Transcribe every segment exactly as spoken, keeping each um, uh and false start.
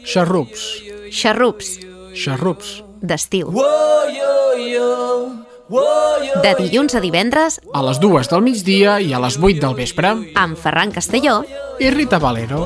Xarrups. Xarrups. Xarrups. D'estiu. De dilluns a divendres A les dues del migdia i a les vuit del vespre. amb Ferran Castelló I Rita Valero.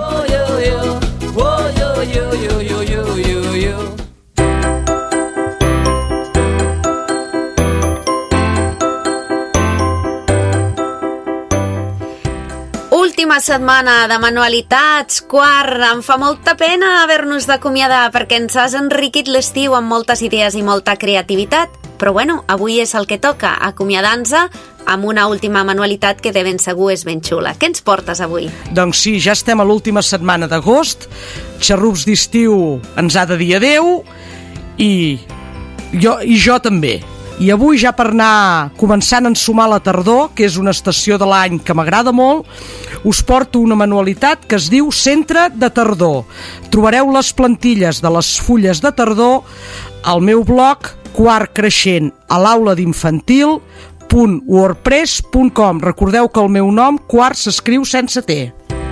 Última setmana de manualitats, quart, em fa molta pena haver-nos d'acomiadar perquè ens has enriquit l'estiu amb moltes idees i molta creativitat. Però bueno, avui és el que toca, acomiadar-nos amb una última manualitat que de ben segur és ben xula. Què ens portes avui? Doncs sí, ja estem a l'última setmana d'agost, Xarrups d'estiu ens ha de dir adeu i jo, i jo també. I avui ja per anar començant a ensumar la tardor, que és una estació de l'any que m'agrada molt, us porto una manualitat que es diu Centre de Tardor. Trobareu les plantilles de les fulles de tardor al meu blog quart creixent a l'aula d'infantil punt wordpress punt com. Recordeu que el meu nom, Quart, s'escriu sense T.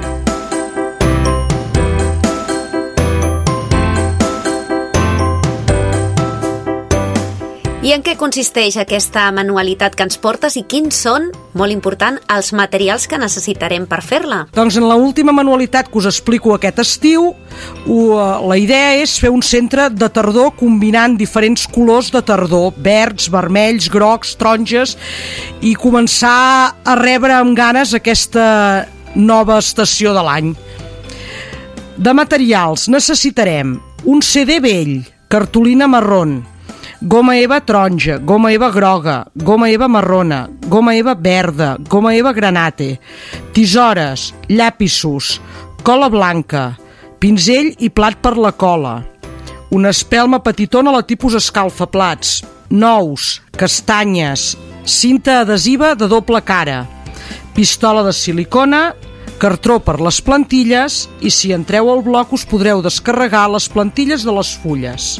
I en què consisteix aquesta manualitat que ens portes i quins són, molt important, els materials que necessitarem per fer-la? Doncs en l'última manualitat que us explico aquest estiu, la idea és fer un centre de tardor combinant diferents colors de tardor, verds, vermells, grocs, taronges, i començar a rebre amb ganes aquesta nova estació de l'any. De materials necessitarem un C D vell, cartolina marrón, goma eva taronja, goma eva groga, goma eva marrona, goma eva verda, goma eva granate, tisores, llapisos, cola blanca, pinzell i plat per la cola, una espelma petitona a la tipus escalfaplats, nous, castanyes, cinta adhesiva de doble cara, pistola de silicona, cartró per les plantilles i si entreu al blog us podreu descarregar les plantilles de les fulles.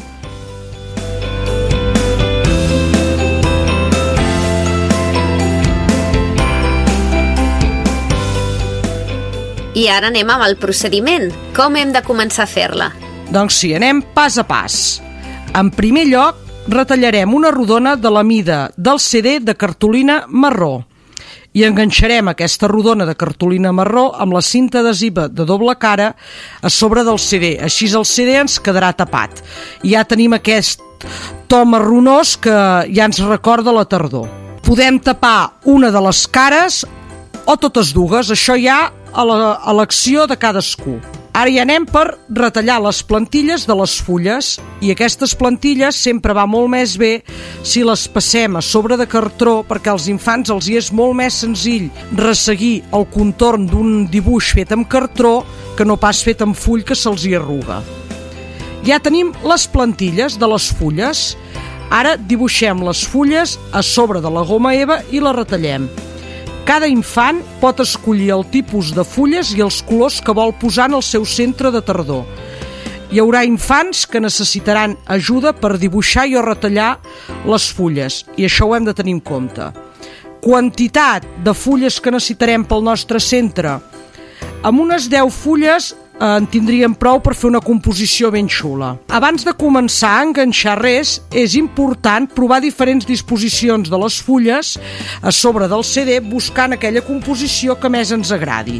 I ara anem amb el procediment. Com hem de començar a fer-la? Doncs sí, anem pas a pas. En primer lloc, retallarem una rodona de la mida del C D de cartolina marró i enganxarem aquesta rodona de cartolina marró amb la cinta adhesiva de doble cara a sobre del C D. Així el C D ens quedarà tapat. I ja tenim aquest to marronós que ja ens recorda la tardor. Podem tapar una de les cares o totes dues, això ja a l'elecció de cadascú. Ara ja anem per retallar les plantilles de les fulles i aquestes plantilles sempre va molt més bé si les passem a sobre de cartró perquè als infants els hi és molt més senzill resseguir el contorn d'un dibuix fet amb cartró que no pas fet amb full que se'ls hi arruga. Ja tenim les plantilles de les fulles. Ara dibuixem les fulles a sobre de la goma eva i la retallem. Cada infant pot escollir el tipus de fulles i els colors que vol posar en el seu centre de tardor. Hi haurà infants que necessitaran ajuda per dibuixar i o retallar les fulles, i això ho hem de tenir en compte. Quantitat de fulles que necessitarem pel nostre centre. Amb unes deu fulles en tindríem prou per fer una composició ben xula. Abans de començar a enganxar res, és important provar diferents disposicions de les fulles a sobre del C D buscant aquella composició que més ens agradi.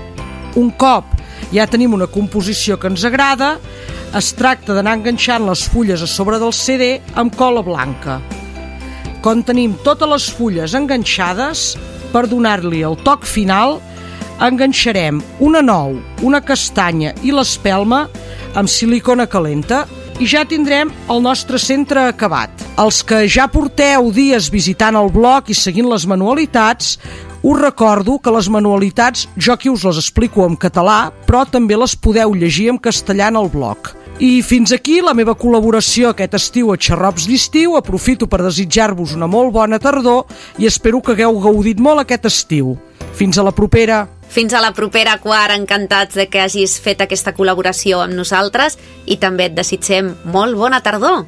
Un cop ja tenim una composició que ens agrada, es tracta d'anar enganxant les fulles a sobre del C D amb cola blanca. Quan tenim totes les fulles enganxades, per donar-li el toc final, enganxarem una nou, una castanya i l'espelma amb silicona calenta i ja tindrem el nostre centre acabat. Els que ja porteu dies visitant el blog i seguint les manualitats, us recordo que les manualitats jo aquí us les explico en català, però també les podeu llegir en castellà en el blog. I fins aquí la meva col·laboració aquest estiu a Xarrups d'estiu. Aprofito per desitjar-vos una molt bona tardor i espero que hagueu gaudit molt aquest estiu. Fins a la propera! Fins a la propera, Quart, encantats de que hagis fet aquesta col·laboració amb nosaltres i també et desitgem molt bona tardor.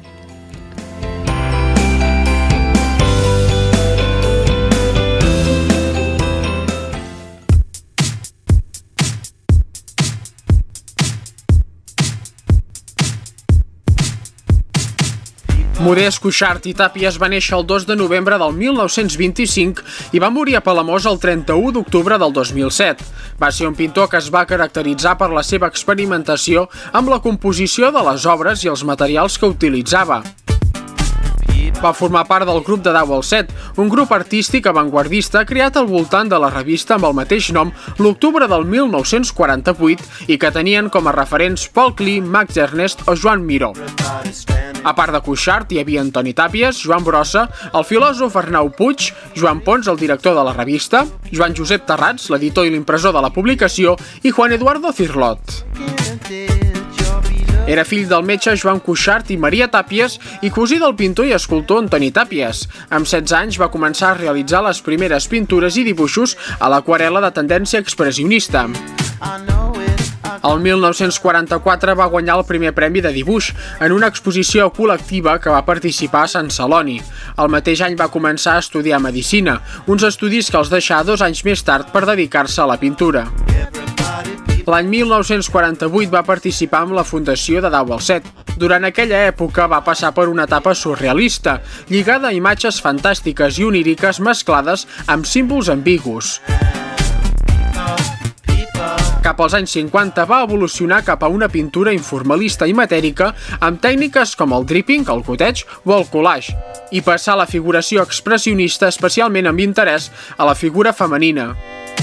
Modest Cuixart i Tàpies va néixer el dos de novembre del mil nou-cents vint-i-cinc i va morir a Palamós el trenta-u d'octubre del dos mil set. Va ser un pintor que es va caracteritzar per la seva experimentació amb la composició de les obres i els materials que utilitzava. Va formar part del grup de deu al set, un grup artístic avantguardista creat al voltant de la revista amb el mateix nom l'octubre del mil nou-cents quaranta-vuit i que tenien com a referents Paul Klee, Max Ernst o Joan Miró. A part de Cuixart, hi havia Antoni Tàpies, Joan Brossa, el filòsof Arnau Puig, Joan Pons, el director de la revista, Joan Josep Terrats, l'editor i l'impressor de la publicació, i Juan Eduardo Cirlot. Era fill del metge Joan Cuixart i Maria Tàpies i cosí del pintor i escultor Antoni Tàpies. Amb setze anys va començar a realitzar les primeres pintures i dibuixos a l'aquarel·la de tendència expressionista. El mil nou-cents quaranta-quatre va guanyar el primer premi de dibuix en una exposició col·lectiva que va participar a Sant Celoni. El mateix any va començar a estudiar medicina, uns estudis que els deixà dos anys més tard per dedicar-se a la pintura. L'any mil nou-cents quaranta-vuit va participar amb la fundació de deu al set. Durant aquella època va passar per una etapa surrealista, lligada a imatges fantàstiques i oníriques mesclades amb símbols ambigus. Cap als anys cinquanta va evolucionar cap a una pintura informalista i matèrica amb tècniques com el dripping, el goteig o el collage, i passar a la figuració expressionista, especialment amb interès a la figura femenina.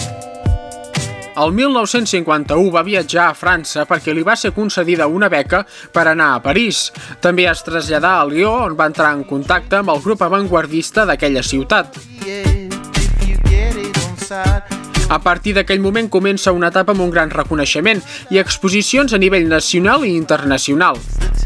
El mil nou-cents cinquanta-u va viatjar a França perquè li va ser concedida una beca per anar a París. També es traslladà a Lió, on va entrar en contacte amb el grup avantguardista d'aquella ciutat. A partir d'aquell moment comença una etapa amb un gran reconeixement i exposicions a nivell nacional i internacional.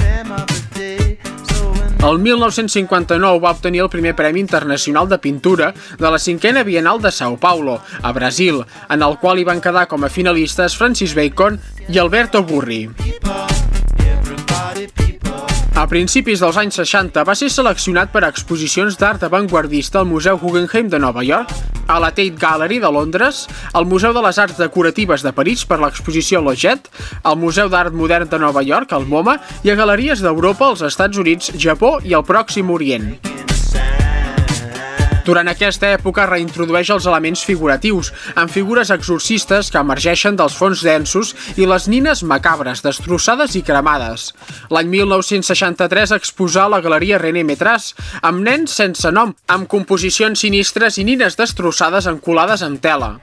El mil nou-cents cinquanta-nou va obtenir el primer Premi Internacional de Pintura de la cinquena Bienal de São Paulo, a Brasil, en el qual hi van quedar com a finalistes Francis Bacon i Alberto Burri. A principis dels anys seixanta va ser seleccionat per a exposicions d'art avantguardista al Museu Guggenheim de Nova York, a la Tate Gallery de Londres, al Museu de les Arts Decoratives de París per l'exposició Logette, al Museu d'Art Modern de Nova York, al MoMA, i a galeries d'Europa, els Estats Units, Japó i el Pròxim Orient. Durant aquesta època reintrodueix els elements figuratius, amb figures exorcistes que emergeixen dels fons densos i les nines macabres, destrossades i cremades. L'any mil nou-cents seixanta-tres exposà a la Galeria René Métras, amb nens sense nom, amb composicions sinistres i nines destrossades encolades en tela.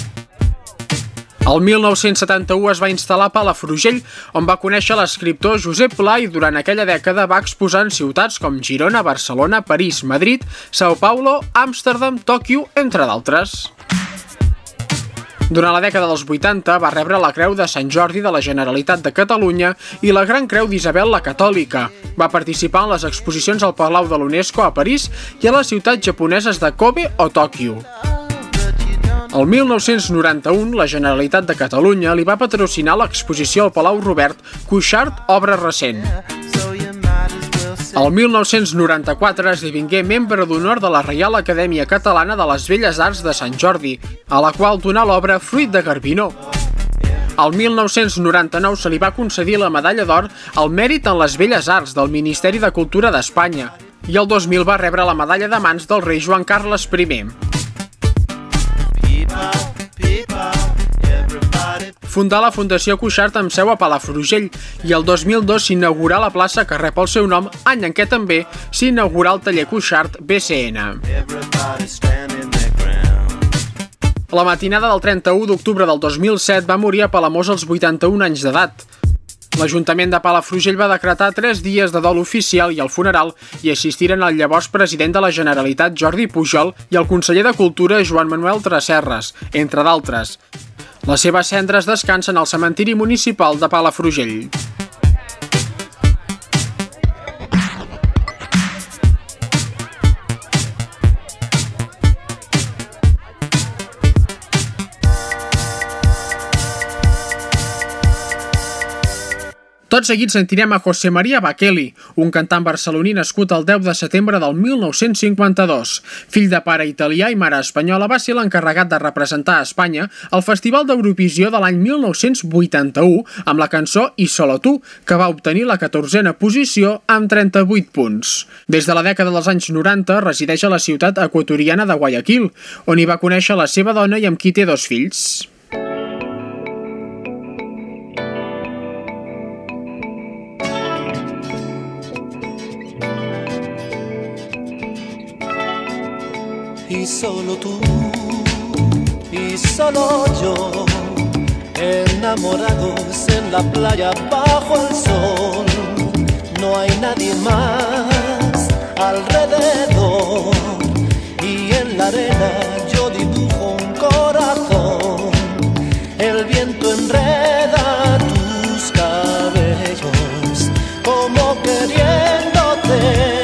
El mil nou-cents setanta-u es va instal·lar a Palafrugell, on va conèixer l'escriptor Josep Pla i durant aquella dècada va exposar en ciutats com Girona, Barcelona, París, Madrid, São Paulo, Amsterdam, Tòquio, entre d'altres. Durant la dècada dels vuitanta va rebre la Creu de Sant Jordi de la Generalitat de Catalunya i la Gran Creu d'Isabel la Catòlica. Va participar en les exposicions al Palau de l'UNESCO a París i a les ciutats japoneses de Kobe o Tòquio. El mil nou-cents noranta-u, la Generalitat de Catalunya li va patrocinar l'exposició al Palau Robert Cuixart, obra recent. El mil nou-cents noranta-quatre esdevingué membre d'honor de la Reial Acadèmia Catalana de les Belles Arts de Sant Jordi, a la qual donà l'obra Fruit de Garbinó. El mil nou-cents noranta-nou se li va concedir la Medalla d'Or al Mèrit en les Belles Arts del Ministeri de Cultura d'Espanya i el dos mil va rebre la Medalla de Mans del rei Joan Carles primer. Fundà la Fundació Cuixart amb seu a Palafrugell i el dos mil dos s'inaugurà la plaça que rep el seu nom, any en què també s'inaugurà el taller Cuixart B C N. La matinada del trenta-u d'octubre del dos mil set va morir a Palamós als vuitanta-un anys d'edat. L'Ajuntament de Palafrugell va decretar tres dies de dol oficial i el funeral i assistiren el llavors president de la Generalitat Jordi Pujol i el conseller de Cultura Joan Manuel Tresserras, entre d'altres. Les seves cendres descansen al cementiri municipal de Palafrugell. Tot seguit sentirem a José María Bakeli, un cantant barceloní nascut el deu de setembre del mil nou-cents cinquanta-dos. Fill de pare italià i mare espanyola, va ser l'encarregat de representar a Espanya al Festival d'Eurovisió de l'any mil nou-cents vuitanta-u amb la cançó I solo tu, que va obtenir la catorzena posició amb trenta-vuit punts. Des de la dècada dels anys noranta resideix a la ciutat equatoriana de Guayaquil, on hi va conèixer la seva dona i amb qui té dos fills. Y solo tú, y solo yo, enamorados en la playa bajo el sol. No hay nadie más alrededor, y en la arena yo dibujo un corazón. El viento enreda tus cabellos como queriéndote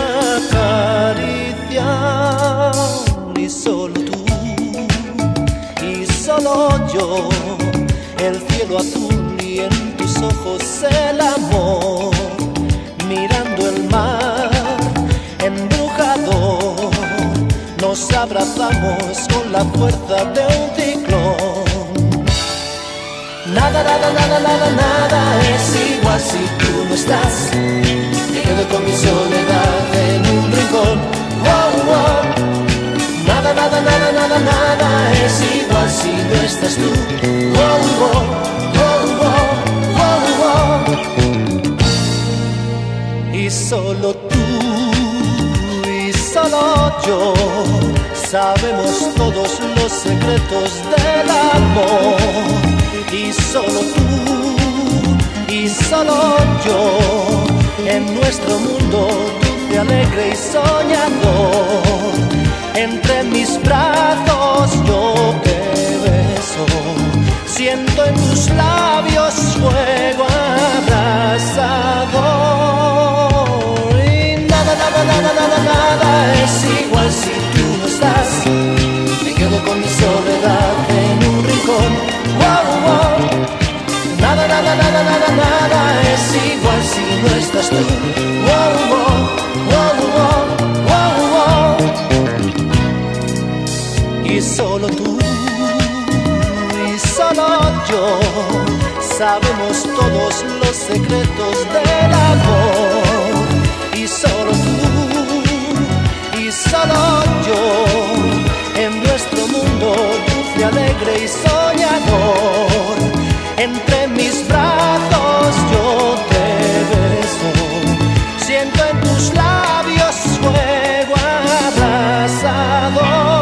acariciar. Y solo tú, y solo yo, el cielo azul y en tus ojos el amor, mirando el mar embrujador, nos abrazamos con la fuerza de un ciclón. Nada, nada, nada, nada, nada es igual si tú no estás. Me quedo con mi soledad en un rincón. Wow, wow. Nada, nada, nada, nada, nada es igual si no estás tú. Wow, wow, wow, wow, wow, wow. Y solo tú, y solo yo, sabemos todos los secretos del amor. Y solo tú, y solo yo, en nuestro mundo dulce, alegre y soñador. Entre mis brazos yo te beso, siento en tus labios fuego abrasador. Y nada, nada, nada, nada, nada es igual si tú no estás. Me quedo con mi soledad en un rincón. Wow, wow. Nada, nada, nada, nada, nada es igual si no estás tú. Wow, wow, wow, wow, wow, wow. Y solo tú, y solo yo, sabemos todos los secretos del amor. Y solo tú, y solo yo, en nuestro mundo dulce, alegre y soñador. Entre mis brazos yo te beso, siento en tus labios fuego abrasador.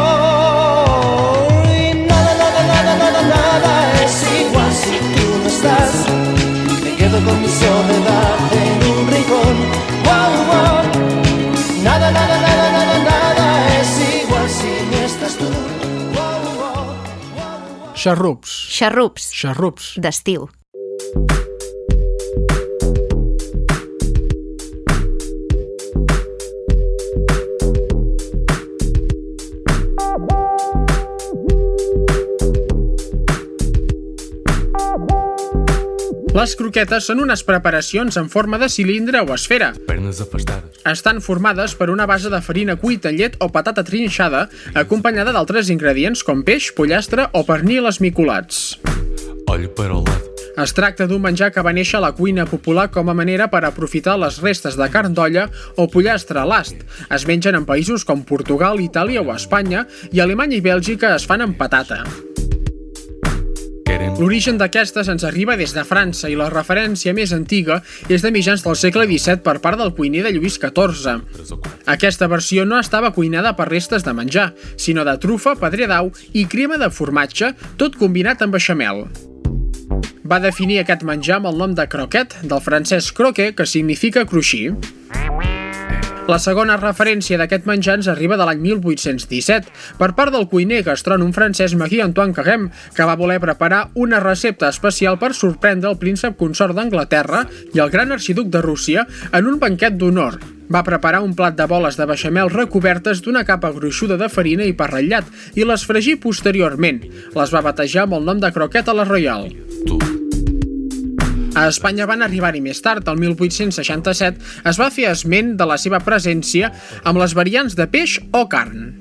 Me quedo con mi soledad en un rincón. Wow, wow. Nada, nada, nada, nada, nada es igual si no estás tú. Wow, wow, wow, wow. Xarrups. Xarrups. Xarrups. D'estiu. Les croquetes són unes preparacions en forma de cilindre o esfera. Pernes afastades. Estan formades per una base de farina cuita, llet o patata trinxada, acompanyada d'altres ingredients com peix, pollastre o pernil esmicolats. Olla per al lado. Es tracta d'un menjar que va néixer a la cuina popular com a manera per aprofitar les restes de carn d'olla o pollastre a l'ast. Es mengen en països com Portugal, Itàlia o Espanya, i Alemanya i Bèlgica es fan amb patata. L'origen d'aquestes ens arriba des de França i la referència més antiga és de mitjans del segle disset per part del cuiner de Lluís catorze. Aquesta versió no estava cuinada per restes de menjar, sinó de trufa, pedrer d'au i crema de formatge, tot combinat amb beixamel. Va definir aquest menjar amb el nom de croquet, del francès croquer, que significa cruixir. La segona referència d'aquest menjar ens arriba de l'any mil vuit-cents disset, per part del cuiner gastrònom francès Marie-Antoine Carême, que va voler preparar una recepta especial per sorprendre el príncep consort d'Anglaterra i el gran arxiduc de Rússia en un banquet d'honor. Va preparar un plat de boles de beixamel recobertes d'una capa gruixuda de farina i pa ratllat i les fregí posteriorment. Les va batejar amb el nom de croquet a la Royal. Tu, A Espanya van arribar-hi més tard. El mil vuit-cents seixanta-set es va fer esment de la seva presència amb les variants de peix o carn.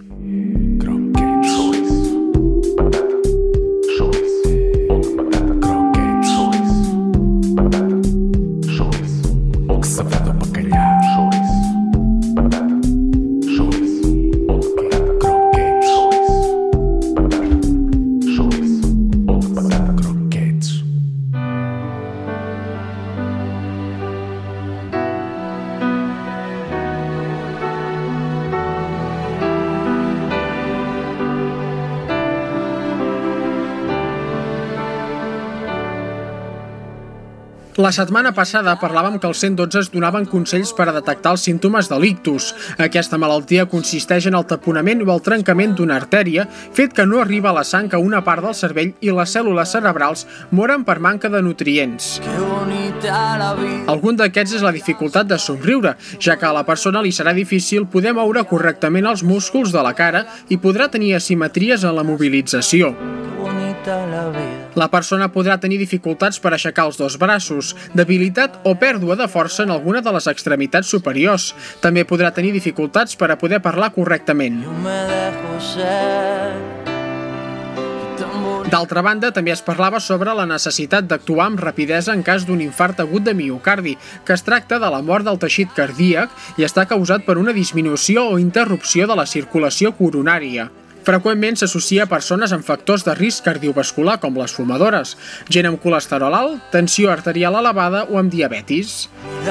La setmana passada parlàvem que els cent dotze es donaven consells per a detectar els símptomes de l'ictus. Aquesta malaltia consisteix en el taponament o el trencament d'una artèria, fet que no arriba a la sang a una part del cervell i les cèl·lules cerebrals moren per manca de nutrients. Algun d'aquests és la dificultat de somriure, ja que a la persona li serà difícil poder moure correctament els músculs de la cara i podrà tenir asimetries en la mobilització. La persona podrà tenir dificultats per aixecar els dos braços, debilitat o pèrdua de força en alguna de les extremitats superiors. També podrà tenir dificultats per a poder parlar correctament. D'altra banda, també es parlava sobre la necessitat d'actuar amb rapidesa en cas d'un infart agut de miocardi, que es tracta de la mort del teixit cardíac i està causat per una disminució o interrupció de la circulació coronària. Freqüentment s'associa a persones amb factors de risc cardiovascular com les fumadores, gent amb colesterol alt, tensió arterial elevada o amb diabetis.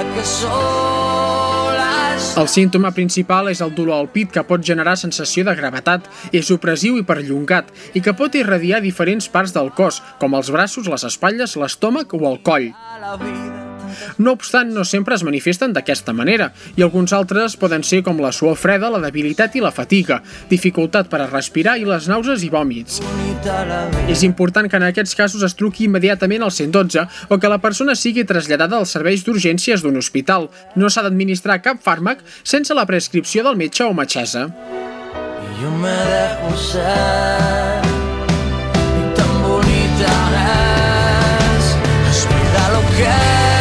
El símptoma principal és el dolor al pit, que pot generar sensació de gravetat, és opressiu i perllongat i que pot irradiar diferents parts del cos, com els braços, les espatlles, l'estómac o el coll. No obstant, no sempre es manifesten d'aquesta manera, i alguns altres poden ser com la suor freda, la debilitat i la fatiga, dificultat per a respirar i les nàusees i vòmits. És important que en aquests casos es truqui immediatament al cent dotze o que la persona sigui traslladada als serveis d'urgències d'un hospital. No s'ha d'administrar cap fàrmac sense la prescripció del metge o metgessa. Yo me dejo ser y tan bonita es, espera lo que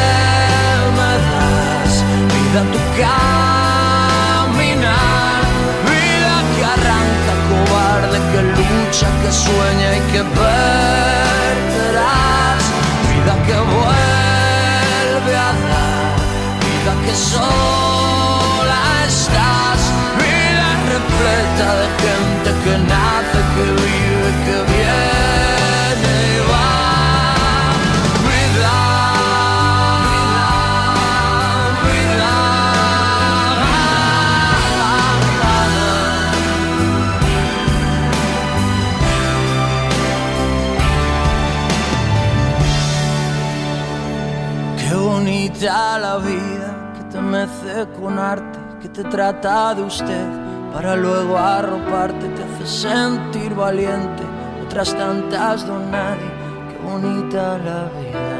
tu caminar, vida que arranca, cobarde que lucha, que sueña y que perderás, vida que vuelve a dar, vida que sola estás, vida repleta de gente que nace, que vive, que viene y va. La vida que te mece con arte, que te trata de usted para luego arroparte, te hace sentir valiente, otras tantas don nadie, qué bonita la vida.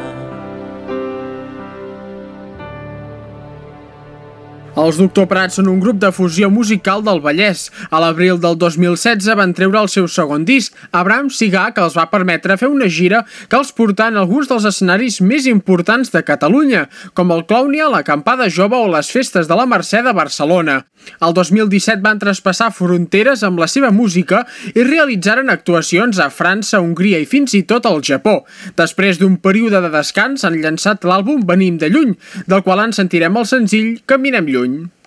Els Doctor Prat són un grup de fusió musical del Vallès. A l'abril del dos mil setze van treure el seu segon disc, Abraham Cigà, que els va permetre fer una gira que els portà en alguns dels escenaris més importants de Catalunya, com el Clownia, l'Acampada Jove o les Festes de la Mercè de Barcelona. El dos mil disset van traspassar fronteres amb la seva música i realitzaren actuacions a França, Hongria i fins i tot al Japó. Després d'un període de descans han llançat l'àlbum Venim de lluny, del qual en sentirem el senzill Caminem lluny.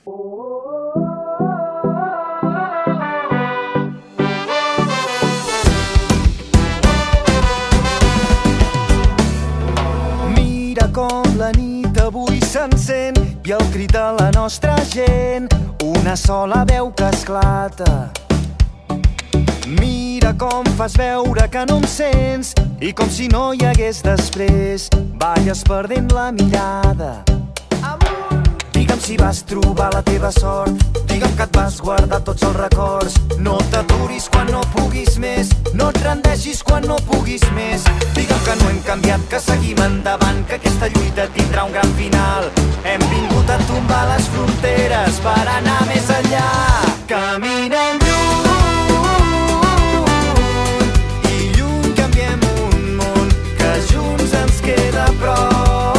Mira com la nit avui s'encén i el crit de la nostra gent, una sola veu que esclata. Mira com fas veure que no em sents i com si no hi hagués després, balles perdent la mirada. Digue'm si vas trobar la teva sort, digue'm que et vas guardar tots els records. No t'aturis quan no puguis més, no et rendeixis quan no puguis més. Digue'm que no hem canviat, que seguim endavant, que aquesta lluita tindrà un gran final. Hem vingut a tombar les fronteres per anar més enllà. Caminem lluny i lluny canviem un món que junts ens queda prop.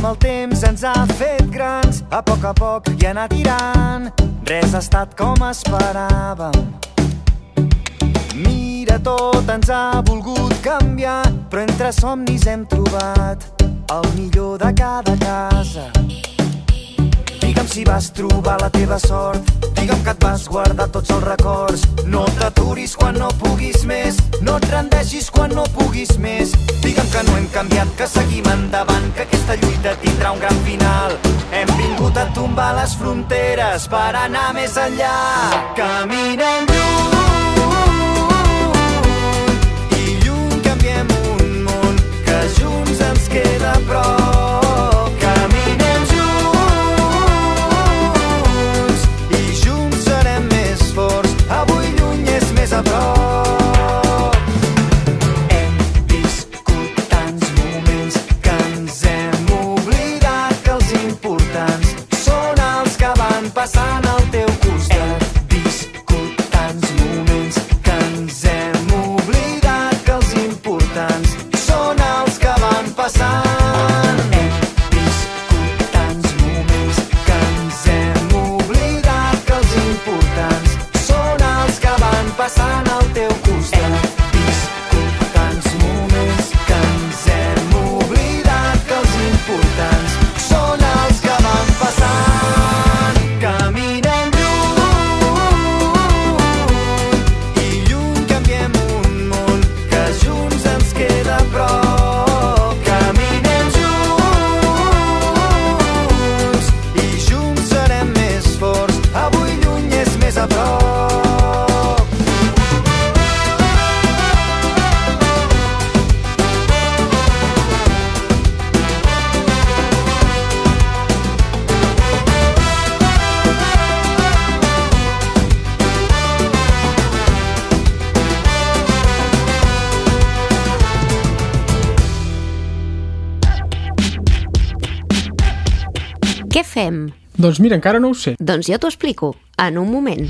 el temps ens ha fet grans, a poc a poc i anar tirant, res ha estat com esperàvem. Mira, tot ens ha volgut canviar, però entre somnis hem trobat el millor de cada casa. Digue'm si vas trobar la teva sort, digue'm que et vas guardar tots els records. No t'aturis quan no puguis més, no et rendeixis quan no puguis més. Digue'm que no hem canviat, que seguim endavant, que aquesta lluita tindrà un gran final. Hem vingut a tombar les fronteres per anar més enllà. Caminem lluny i lluny canviem un món que junts ens queda a prop. A prop. Hem viscut tants moments que ens hem oblidat que els importants són els que van passant al teu costat. Hem viscut tants moments que ens hem oblidat que els importants són els que van passant. Hem viscut tants moments que ens hem oblidat que els importants són els que van passant al teu costat. Hem viscut tants moments que ens hem oblidat que els importants són els que van passant. Caminem lluny i lluny canviem un món que junts ens queda a prop. Caminem junts i junts serem més forts. Avui lluny és més a prop. Què fem? Doncs mira, encara no ho sé. Doncs jo t'ho explico, en un moment.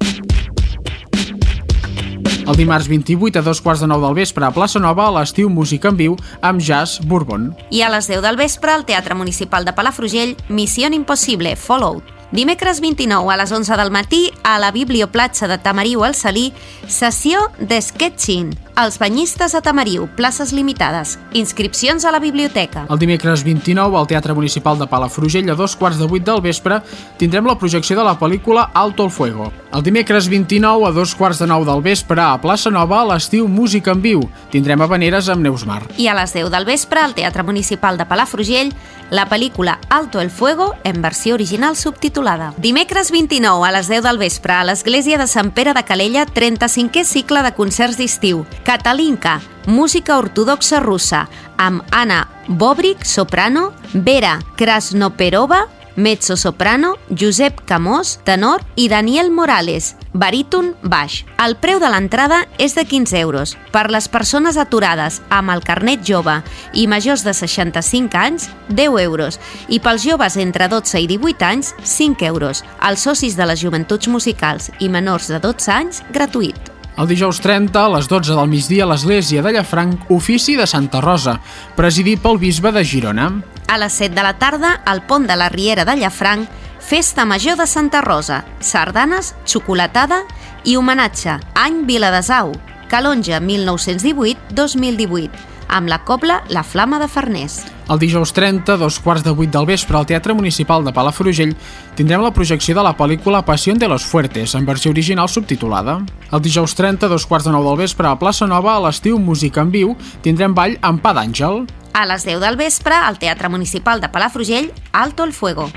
El dimarts vint-i-vuit a dos quarts de nou del vespre a Plaça Nova, a l'estiu Música en Viu amb Jazz Bourbon. I a les deu del vespre al Teatre Municipal de Palafrugell, Missió Impossible, Fallout. Dimecres vint-i-nou a les onze del matí a la Biblioplatja de Tamariu al Salí, sessió de sketching. Els banyistes a Tamariu, places limitades. Inscripcions a la biblioteca. El dimecres vint-i-nou al Teatre Municipal de Palafrugell a dos quarts de vuit del vespre tindrem la projecció de la pel·lícula Alto el Fuego. El dimecres vint-i-nou a dos quarts de nou del vespre a Plaça Nova, a l'estiu Música en Viu. Tindrem Havaneres amb Neus Mar. I a les deu del vespre al Teatre Municipal de Palafrugell, la pel·lícula Alto el Fuego en versió original subtitulada. Dimecres vint-i-nou a les deu del vespre a l'Església de Sant Pere de Calella, trenta-cinquè cicle de concerts d'estiu. Catalinka, música ortodoxa russa, amb Anna Bobrick, soprano, Vera Krasnoperova, mezzo-soprano, Josep Camós, tenor i Daniel Morales, baríton, baix. El preu de l'entrada és de quinze euros. Per les persones aturades amb el carnet jove i majors de seixanta-cinc anys, deu euros. I pels joves entre dotze i divuit anys, cinc euros. Els socis de les joventuts musicals i menors de dotze anys, gratuït. El dijous trenta, a les dotze del migdia, a l'església de Llafranc, ofici de Santa Rosa, presidit pel bisbe de Girona. A les set de la tarda, al pont de la Riera de Llafranc, Festa Major de Santa Rosa, sardanes, xocolatada i homenatge Any Viladesau, Calonja mil nou-cents divuit dos mil divuit, amb la cobla La Flama de Farners. El dijous trenta, dos quarts de vuit del vespre, al Teatre Municipal de Palafrugell, tindrem la projecció de la pel·lícula Pasión de los Fuertes, en versió original subtitulada. El dijous trenta, dos quarts de nou del vespre, a Plaça Nova, a l'estiu Música en Viu, tindrem ball amb Pa d'Àngel. A les deu del vespre, al Teatre Municipal de Palafrugell, Alto el Fuego.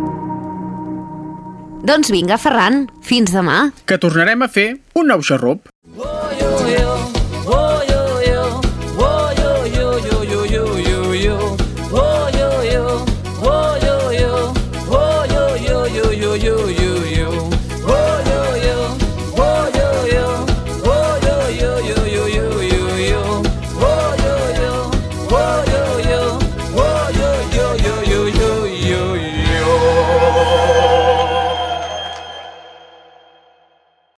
Doncs vinga, Ferran, fins demà. Que tornarem a fer un nou xarrup.